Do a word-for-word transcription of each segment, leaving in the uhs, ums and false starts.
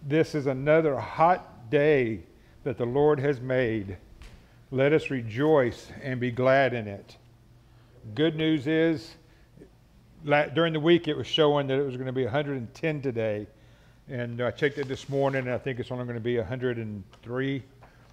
This is another hot day that the Lord has made. Let us rejoice and be glad in it. Good news is, during the week it was showing that it was going to be one hundred ten today. And I checked it this morning, and I think it's only going to be one hundred three.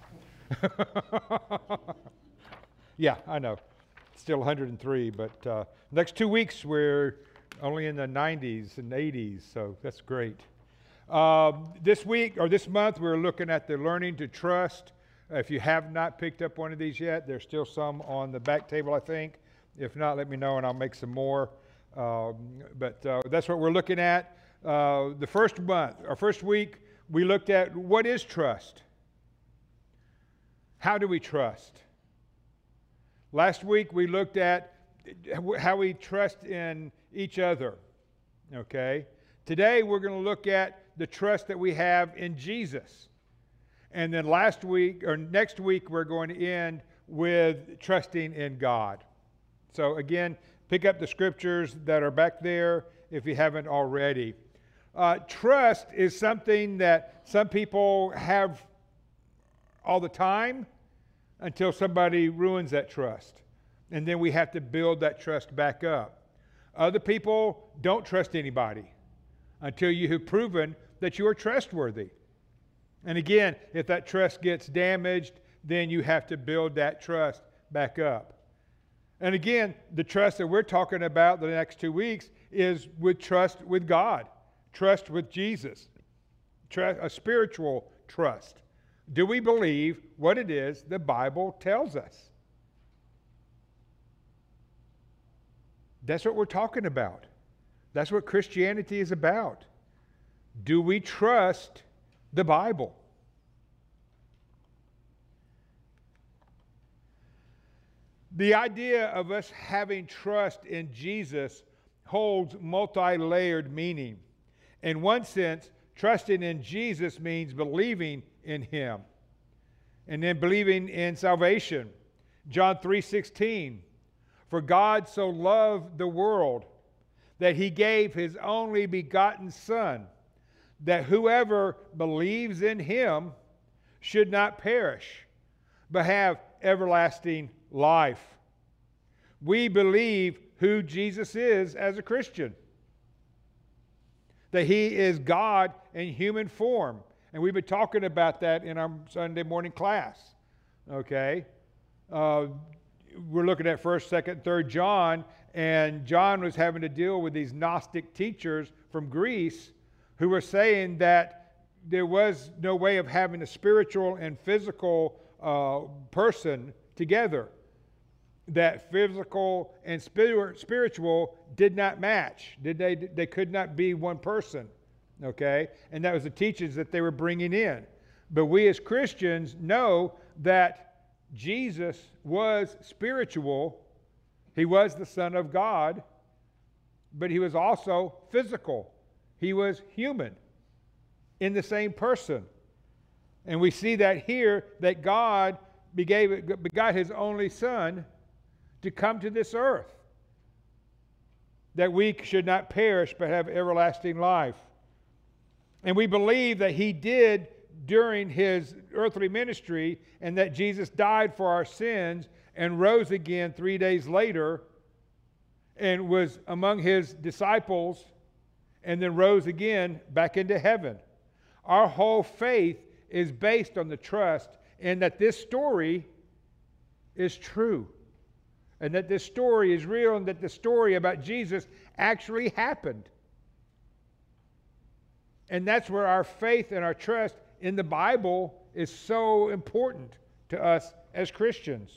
Yeah, I know. Still one hundred three, but uh, next two weeks we're only in the nineties and eighties, so that's great. Um, this week, or this month, we're looking at the Learning to Trust. If you have not picked up one of these yet, there's still some on the back table, I think. If not, let me know and I'll make some more. Um, but uh, that's what we're looking at. Uh, the first month, or first week, we looked at what is trust? How do we trust? Last week, we looked at how we trust in each other, okay? Today, we're going to look at the trust that we have in Jesus. And then last week, or next week, we're going to end with trusting in God. So again, pick up the scriptures that are back there if you haven't already. Uh, trust is something that some people have all the time until somebody ruins that trust. And then we have to build that trust back up. Other people don't trust anybody until you have proven that you are trustworthy. And again, if that trust gets damaged, then you have to build that trust back up. And again, the trust that we're talking about the next two weeks is with trust with God, trust with Jesus, trust, a spiritual trust. Do we believe what it is the Bible tells us? That's what we're talking about. That's what Christianity is about. Do we trust the Bible? The idea of us having trust in Jesus holds multi-layered meaning. In one sense, trusting in Jesus means believing in Him, and then believing in salvation. John three sixteen, for God so loved the world that He gave His only begotten Son, that whoever believes in Him should not perish, but have everlasting life. We believe who Jesus is as a Christian, that He is God in human form. And we've been talking about that in our Sunday morning class. Okay? Uh, we're looking at first, second, third John, and John was having to deal with these Gnostic teachers from Greece who were saying that there was no way of having a spiritual and physical uh, person together. That physical and spir- spiritual did not match. Did they? They could not be one person. Okay? And that was the teachings that they were bringing in. But we as Christians know that Jesus was spiritual. He was the Son of God, but He was also physical. He was human in the same person. And we see that here, that God begat, begot His only Son to come to this earth, that we should not perish but have everlasting life. And we believe that He did during His earthly ministry, and that Jesus died for our sins and rose again three days later and was among His disciples and then rose again back into heaven. Our whole faith is based on the trust in that this story is true, and that this story is real, and that the story about Jesus actually happened. And that's where our faith and our trust in the Bible is so important to us as Christians.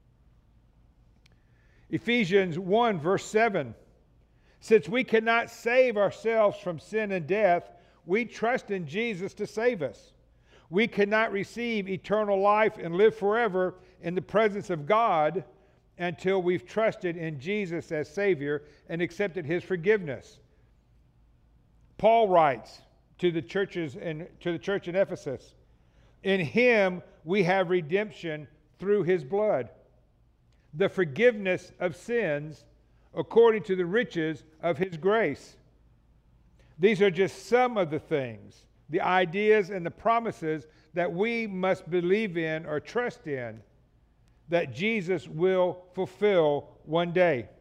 Ephesians one, verse seven, since we cannot save ourselves from sin and death, we trust in Jesus to save us. We cannot receive eternal life and live forever in the presence of God until we've trusted in Jesus as Savior and accepted His forgiveness. Paul writes to the churches and to the church in Ephesus, in Him we have redemption through His blood, the forgiveness of sins according to the riches of His grace. These are just some of the things the ideas and the promises that we must believe in or trust in that Jesus will fulfill one day.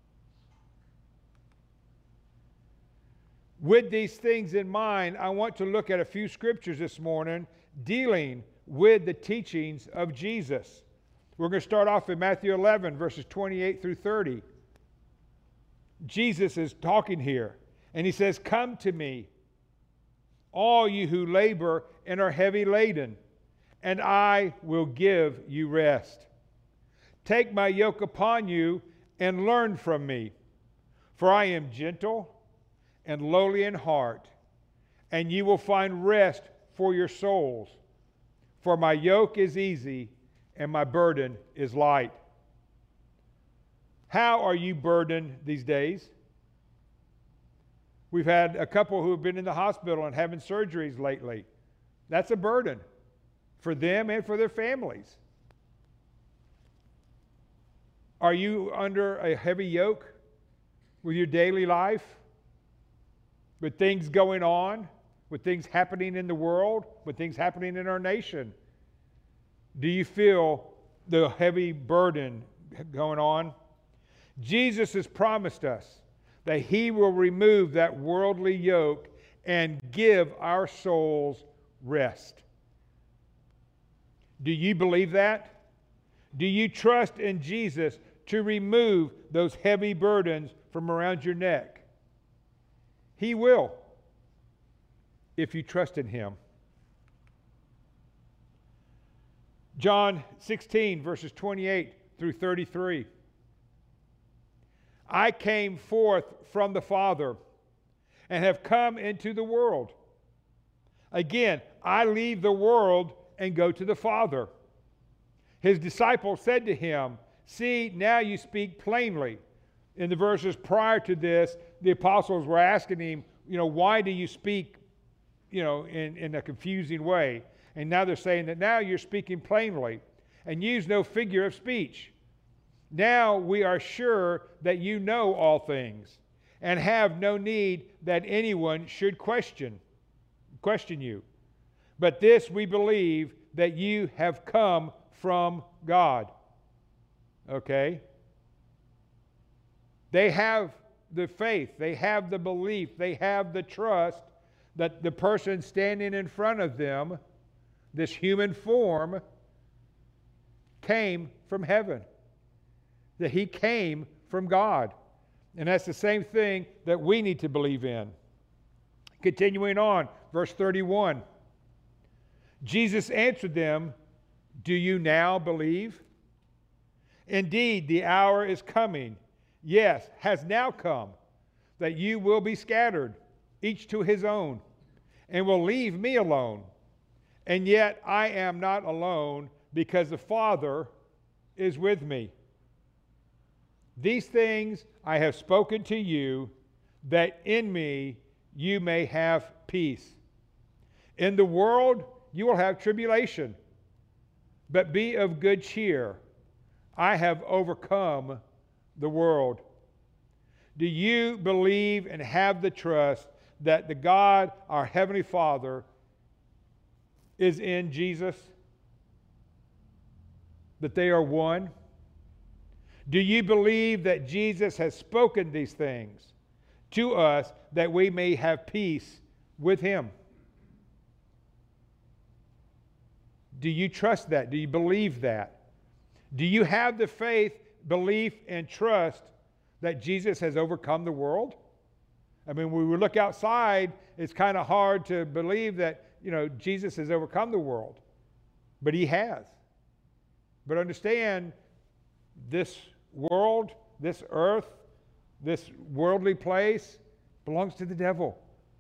With these things in mind, I want to look at a few scriptures this morning dealing with the teachings of Jesus. We're going to start off in Matthew eleven, verses twenty-eight through thirty. Jesus is talking here, and he says, "Come to me, all you who labor and are heavy laden, and I will give you rest. Take my yoke upon you and learn from me, for I am gentle and lowly in heart, and you will find rest for your souls. For my yoke is easy and my burden is light." How are you burdened these days? We've had a couple who have been in the hospital and having surgeries lately. That's a burden for them and for their families. Are you under a heavy yoke with your daily life? With things going on, with things happening in the world, with things happening in our nation? Do you feel the heavy burden going on? Jesus has promised us that he will remove that worldly yoke and give our souls rest. Do you believe that? Do you trust in Jesus to remove those heavy burdens from around your neck? He will, if you trust in him. John sixteen, verses twenty-eight through thirty-three. "I came forth from the Father and have come into the world. Again, I leave the world and go to the Father." His disciples said to him, "See, now you speak plainly." In the verses prior to this, the apostles were asking him, you know, why do you speak, you know, in, in a confusing way? And now they're saying that now you're speaking plainly and use no figure of speech. Now we are sure that you know all things and have no need that anyone should question, question you. But this we believe, that you have come from God. Okay? They have the faith, they have the belief, they have the trust that the person standing in front of them, this human form, came from heaven. That he came from God. And that's the same thing that we need to believe in. Continuing on, verse thirty-one. Jesus answered them, "Do you now believe? Indeed, the hour is coming, yes, has now come, that you will be scattered, each to his own, and will leave me alone. And yet I am not alone, because the Father is with me. These things I have spoken to you, that in me you may have peace. In the world you will have tribulation, but be of good cheer. I have overcome the world." Do you believe and have the trust that the God, our Heavenly Father, is in Jesus? That they are one? Do you believe that Jesus has spoken these things to us that we may have peace with him? Do you trust that? Do you believe that? Do you have the faith, belief, and trust that Jesus has overcome the world? I mean, when we look outside, it's kind of hard to believe that, you know, Jesus has overcome the world. But he has. But understand, this world, this earth, this worldly place belongs to the devil.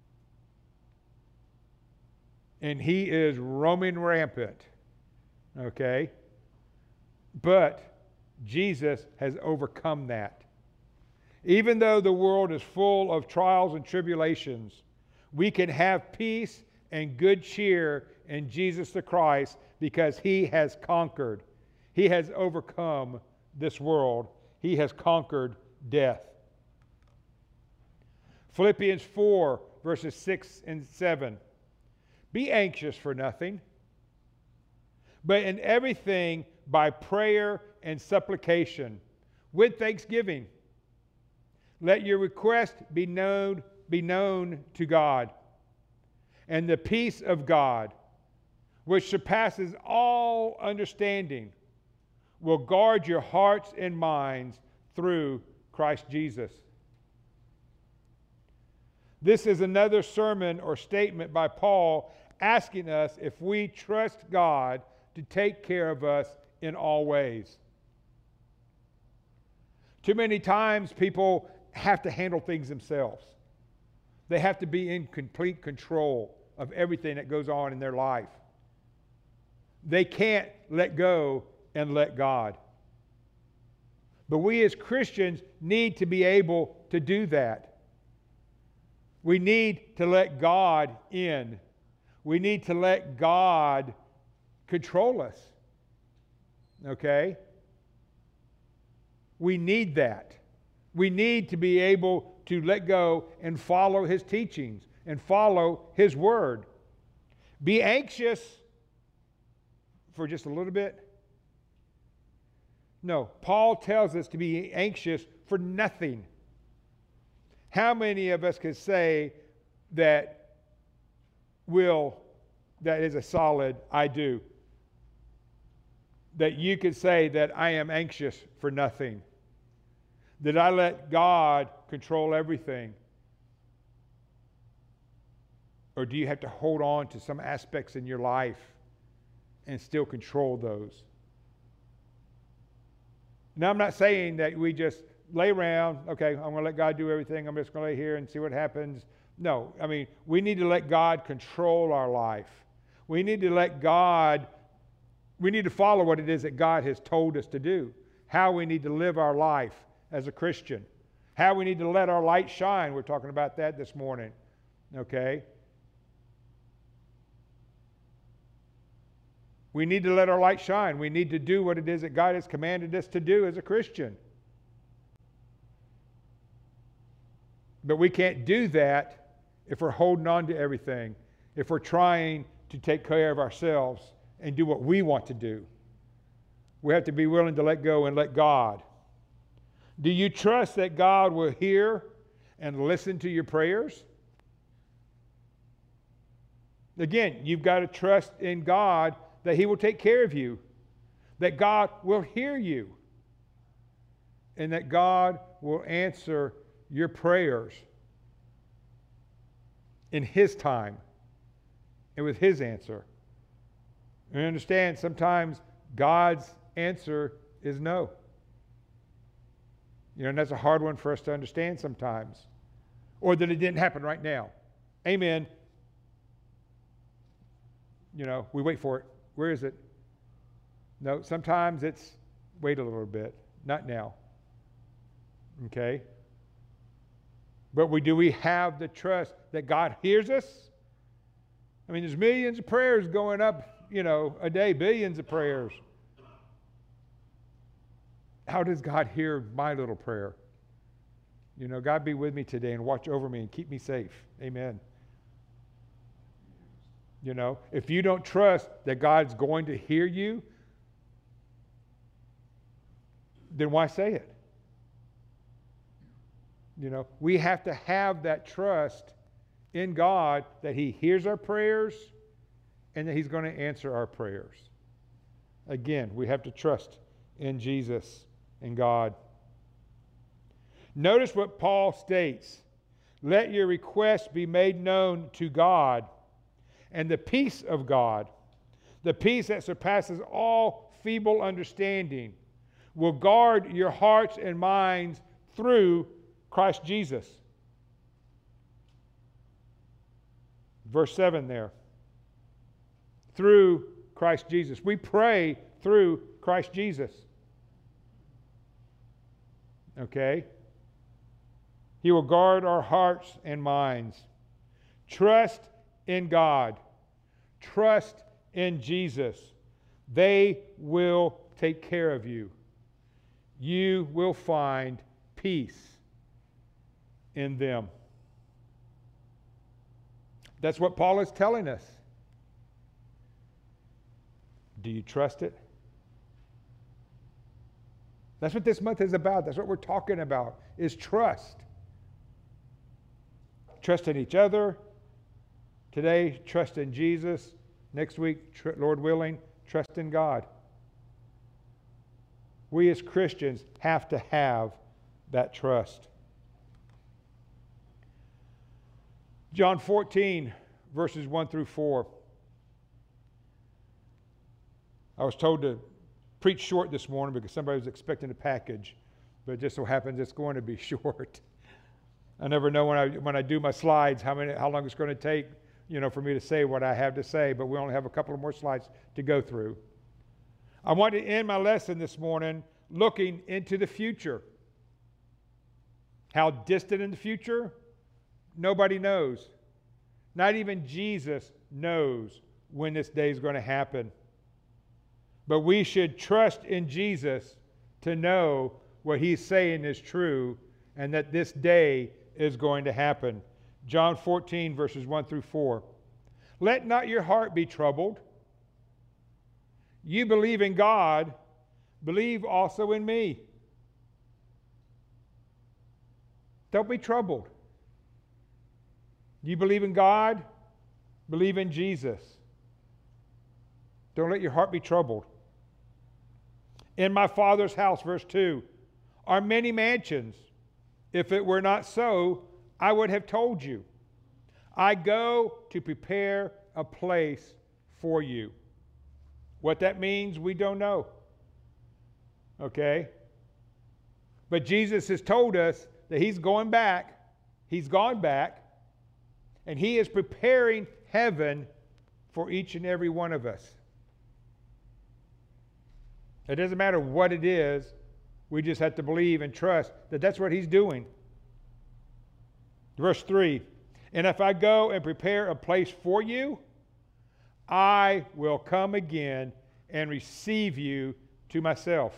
And he is roaming rampant. Okay? But Jesus has overcome that. Even though the world is full of trials and tribulations, we can have peace and good cheer in Jesus the Christ because he has conquered. He has overcome this world. He has conquered death. Philippians four, verses six and seven. Be anxious for nothing, but in everything by prayer and supplication with thanksgiving. Let your request be known, be known to God. And the peace of God, which surpasses all understanding, will guard your hearts and minds through Christ Jesus. This is another sermon or statement by Paul asking us if we trust God to take care of us in all ways. Too many times people have to handle things themselves. They have to be in complete control of everything that goes on in their life. They can't let go and let God. But we as Christians need to be able to do that. We need to let God in. We need to let God control us. Okay? We need that. We need to be able to let go and follow His teachings and follow His word. Be anxious for just a little bit. No, Paul tells us to be anxious for nothing. How many of us could say that will, that is a solid I do? That you could say that I am anxious for nothing. That I let God control everything? Or do you have to hold on to some aspects in your life and still control those? Now, I'm not saying that we just lay around, okay, I'm going to let God do everything. I'm just going to lay here and see what happens. No, I mean, we need to let God control our life. We need to let God, we need to follow what it is that God has told us to do. How we need to live our life as a Christian. How we need to let our light shine. We're talking about that this morning. Okay? We need to let our light shine. We need to do what it is that God has commanded us to do as a Christian. But we can't do that if we're holding on to everything, if we're trying to take care of ourselves and do what we want to do. We have to be willing to let go and let God. Do you trust that God will hear and listen to your prayers? Again, you've got to trust in God that He will take care of you, that God will hear you, and that God will answer your prayers in His time and with His answer. And understand, sometimes God's answer is no. You know, and that's a hard one for us to understand sometimes. Or that it didn't happen right now. Amen. You know, we wait for it. Where is it? No, sometimes it's wait a little bit. Not now. Okay? But we do we have the trust that God hears us? I mean, there's millions of prayers going up, you know, a day, billions of prayers. How does God hear my little prayer? You know, God be with me today and watch over me and keep me safe. Amen. You know, if you don't trust that God's going to hear you, then why say it? You know, we have to have that trust in God that He hears our prayers and that He's going to answer our prayers. Again, we have to trust in Jesus and God. Notice what Paul states. Let your requests be made known to God, and the peace of God, the peace that surpasses all feeble understanding, will guard your hearts and minds through Christ Jesus. Verse seven there. Through Christ Jesus. We pray through Christ Jesus. Okay? He will guard our hearts and minds. Trust in God. Trust in Jesus. They will take care of you. You will find peace in them. That's what Paul is telling us. Do you trust it? That's what this month is about. That's what we're talking about, is trust. Trust in each other. Today, trust in Jesus. Next week, tr- Lord willing, trust in God. We as Christians have to have that trust. John fourteen, verses one through four. I was told to preach short this morning because somebody was expecting a package, but it just so happens it's going to be short. I never know when I when I do my slides how many how long it's going to take, you know, for me to say what I have to say, but we only have a couple of more slides to go through. I want to end my lesson this morning looking into the future. How distant in the future? Nobody knows. Not even Jesus knows when this day is going to happen. But we should trust in Jesus to know what he's saying is true and that this day is going to happen. John fourteen, verses one through four. Let not your heart be troubled. You believe in God, believe also in me. Don't be troubled. You believe in God, believe in Jesus. Don't let your heart be troubled. In my Father's house, verse two, are many mansions. If it were not so, I would have told you. I go to prepare a place for you. What that means, we don't know. Okay? But Jesus has told us that he's going back. He's gone back. And he is preparing heaven for each and every one of us. It doesn't matter what it is. We just have to believe and trust that that's what he's doing. Verse three, and if I go and prepare a place for you, I will come again and receive you to myself,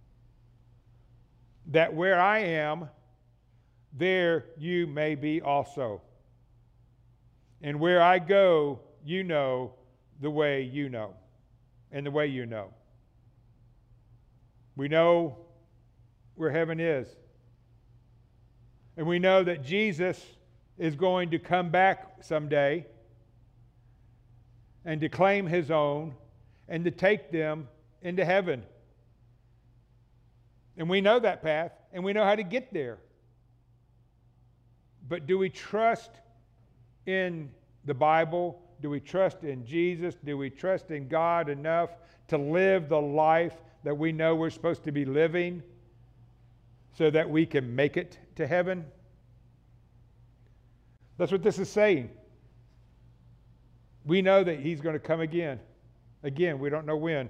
that where I am, there you may be also. And where I go, you know the way you know, and the way you know. We know where heaven is. And we know that Jesus is going to come back someday and to claim his own and to take them into heaven. And we know that path, and we know how to get there. But do we trust in the Bible? Do we trust in Jesus? Do we trust in God enough to live the life that we know we're supposed to be living so that we can make it to heaven? That's what this is saying. We know that he's going to come again. Again, we don't know when.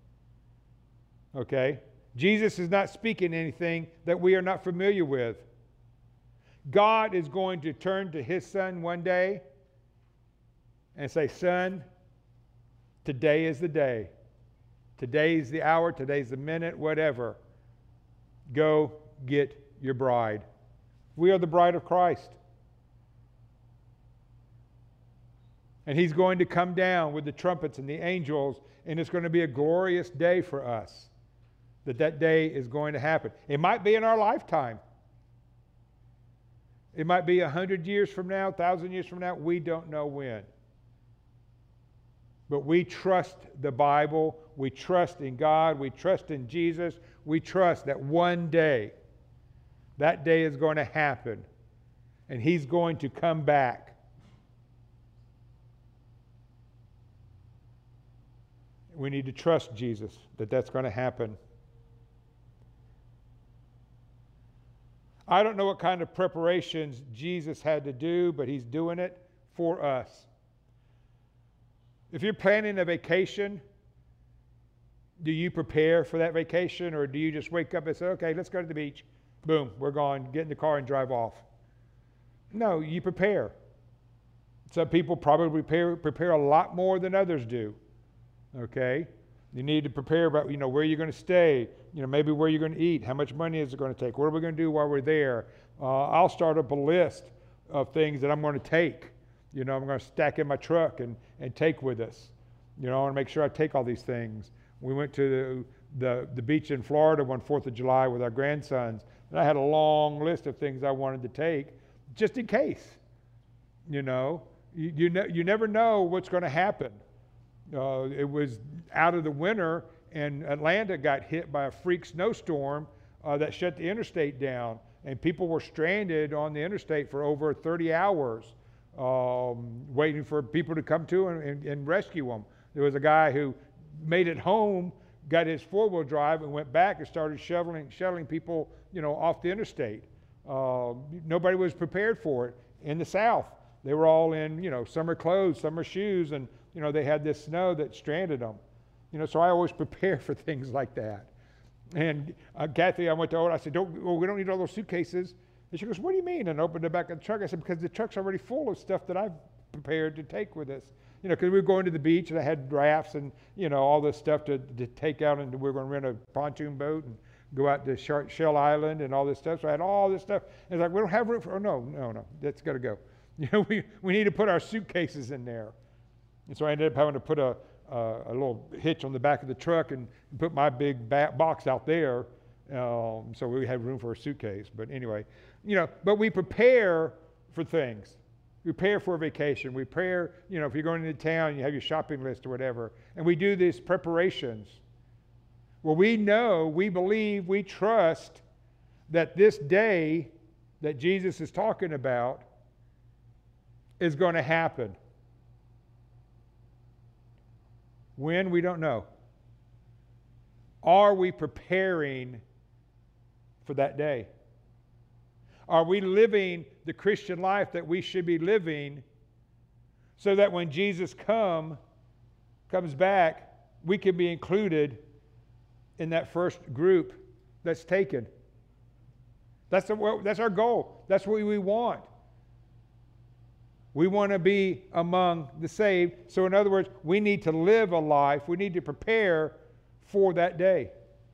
Okay? Jesus is not speaking anything that we are not familiar with. God is going to turn to his son one day and say, son, today is the day. Today's the hour, today's the minute, whatever. Go get your bride. We are the bride of Christ. And he's going to come down with the trumpets and the angels, and it's going to be a glorious day for us. That that day is going to happen. It might be in our lifetime. It might be a hundred years from now, a thousand years from now. We don't know when. But we trust the Bible. We trust in God. We trust in Jesus. We trust that one day, that day is going to happen. And he's going to come back. We need to trust Jesus that that's going to happen. I don't know what kind of preparations Jesus had to do, but he's doing it for us. If you're planning a vacation, do you prepare for that vacation, or do you just wake up and say, okay, let's go to the beach. Boom, we're gone. Get in the car and drive off. No, you prepare. Some people probably prepare, prepare a lot more than others do. Okay? You need to prepare about, you know, where you're going to stay, you know, maybe where you're going to eat, how much money is it going to take, what are we going to do while we're there. Uh, I'll start up a list of things that I'm going to take. You know, I'm going to stack in my truck and, and take with us. You know, I want to make sure I take all these things. We went to the, the, the beach in Florida one fourth of July with our grandsons, and I had a long list of things I wanted to take just in case. You know, you, you, ne- you never know what's going to happen. Uh, it was out of the winter, and Atlanta got hit by a freak snowstorm uh, that shut the interstate down, and people were stranded on the interstate for over thirty hours, um, waiting for people to come to and, and, and rescue them. There was a guy who made it home, got his four-wheel drive, and went back and started shoveling, shuttling people, you know, off the interstate. Uh, nobody was prepared for it. In the South, they were all in, you know, summer clothes, summer shoes, and you know, they had this snow that stranded them. You know, so I always prepare for things like that. And uh, Kathy, I went to her, I said, don't, well, we don't need all those suitcases. And she goes, what do you mean? And opened the back of the truck. I said, because the truck's already full of stuff that I've prepared to take with us. You know, because we were going to the beach, and I had rafts and, you know, all this stuff to, to take out, and we were going to rent a pontoon boat and go out to Shar- Shell Island and all this stuff. So I had all this stuff. And it's like, we don't have room for, oh, no, no, no, that's got to go. You know, we, we need to put our suitcases in there. And so I ended up having to put a, uh, a little hitch on the back of the truck and put my big back box out there, um, so we had room for a suitcase. But anyway, you know, but we prepare for things. We prepare for a vacation. We prepare, you know, if you're going into town, you have your shopping list or whatever. And we do these preparations. Well, we know, we believe, we trust that this day that Jesus is talking about is going to happen. When, we don't know. Are we preparing for that day? Are we living the Christian life that we should be living so that when Jesus come, comes back, we can be included in that first group that's taken? That's, the, that's our goal. That's what we want. We want to be among the saved. So in other words, we need to live a life. We need to prepare for that day.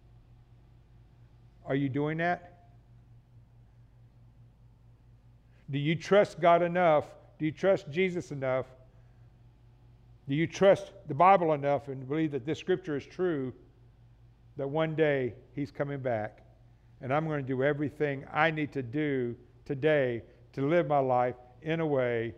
Are you doing that? Do you trust God enough? Do you trust Jesus enough? Do you trust the Bible enough and believe that this scripture is true, that one day He's coming back, and I'm going to do everything I need to do today to live my life in a way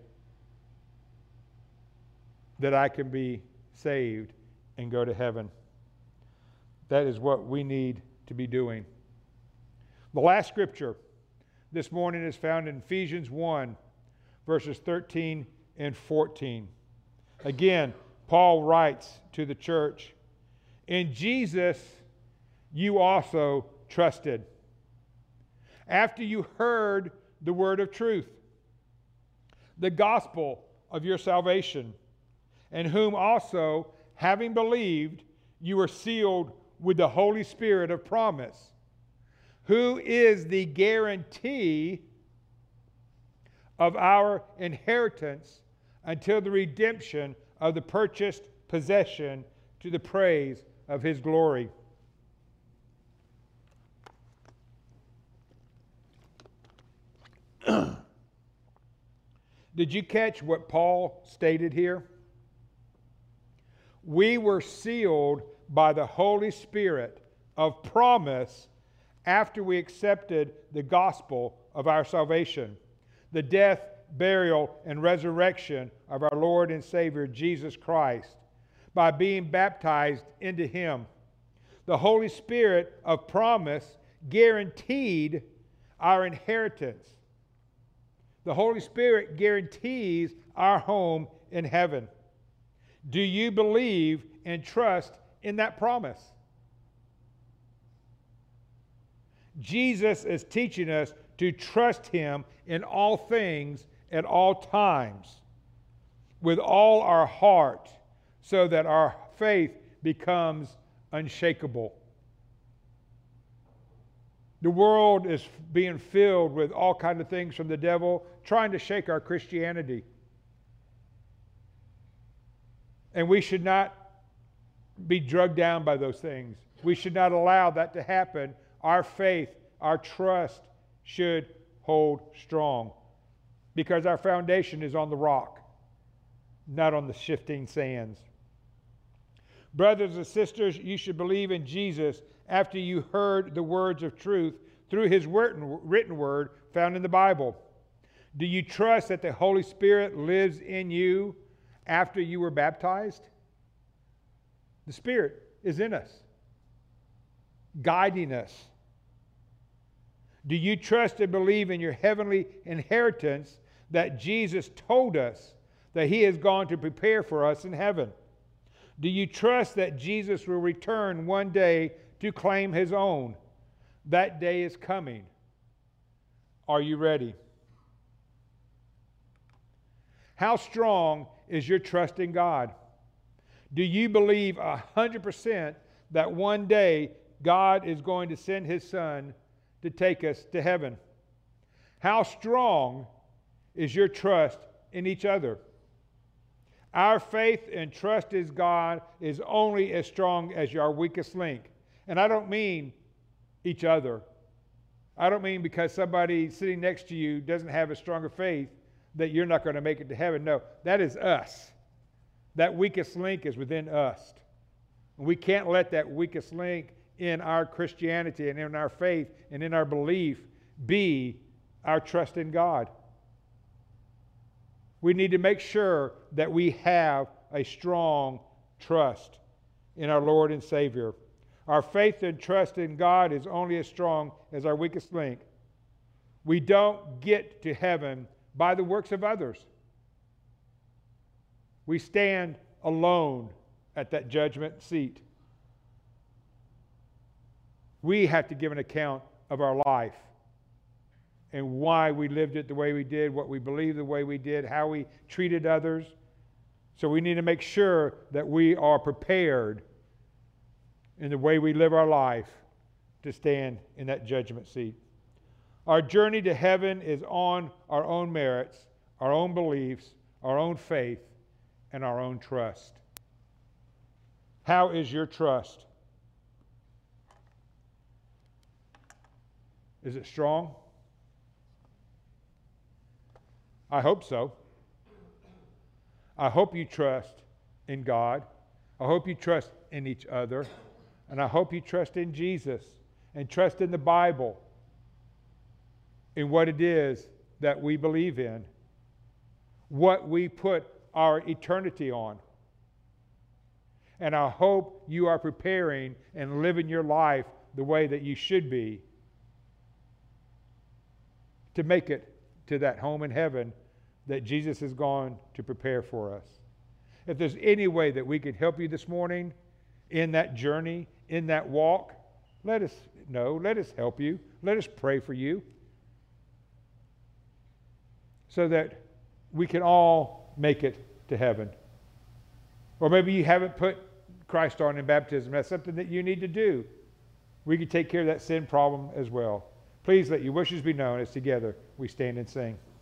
that I can be saved and go to heaven? That is what we need to be doing. The last scripture this morning is found in Ephesians one, verses thirteen and fourteen. Again, Paul writes to the church, "In Jesus you also trusted, after you heard the word of truth, the gospel of your salvation, and whom also, having believed, you were sealed with the Holy Spirit of promise, who is the guarantee of our inheritance until the redemption of the purchased possession, to the praise of His glory." Did you catch what Paul stated here? We were sealed by the Holy Spirit of promise after we accepted the gospel of our salvation, the death, burial, and resurrection of our Lord and Savior Jesus Christ, by being baptized into Him. The Holy Spirit of promise guaranteed our inheritance. The Holy Spirit guarantees our home in heaven. Do you believe and trust in that promise? Jesus is teaching us to trust Him in all things at all times, with all our heart, so that our faith becomes unshakable. The world is being filled with all kinds of things from the devil, trying to shake our Christianity. And we should not be drugged down by those things. We should not allow that to happen. Our faith, our trust should hold strong, because our foundation is on the rock, not on the shifting sands. Brothers and sisters, you should believe in Jesus after you heard the words of truth through his written, written word found in the Bible. Do you trust that the Holy Spirit lives in you after you were baptized? The Spirit is in us, guiding us. Do you trust and believe in your heavenly inheritance that Jesus told us that he has gone to prepare for us in heaven? Do you trust that Jesus will return one day to claim his own? That day is coming. Are you ready? How strong is your trust in God? Do you believe one hundred percent that one day God is going to send his Son to take us to heaven? How strong is your trust in each other? Our faith and trust in God is only as strong as your weakest link. And I don't mean each other. I don't mean because somebody sitting next to you doesn't have a stronger faith that you're not going to make it to heaven. No, that is us. That weakest link is within us. We can't let that weakest link in our Christianity and in our faith and in our belief be our trust in God. We need to make sure that we have a strong trust in our Lord and Savior. Our faith and trust in God is only as strong as our weakest link. We don't get to heaven by the works of others. We stand alone at that judgment seat. We have to give an account of our life and why we lived it the way we did, what we believed the way we did, how we treated others. So we need to make sure that we are prepared in the way we live our life to stand in that judgment seat. Our journey to heaven is on our own merits, our own beliefs, our own faith, and our own trust. How is your trust? Is it strong? I hope so. I hope you trust in God. I hope you trust in each other. And I hope you trust in Jesus and trust in the Bible, in what it is that we believe in, what we put our eternity on. And I hope you are preparing and living your life the way that you should be to make it to that home in heaven that Jesus has gone to prepare for us. If there's any way that we can help you this morning in that journey, in that walk, let us know. Let us help you. Let us pray for you so that we can all make it to heaven. Or maybe you haven't put Christ on in baptism. That's something that you need to do. We can take care of that sin problem as well. Please let your wishes be known as together we stand and sing.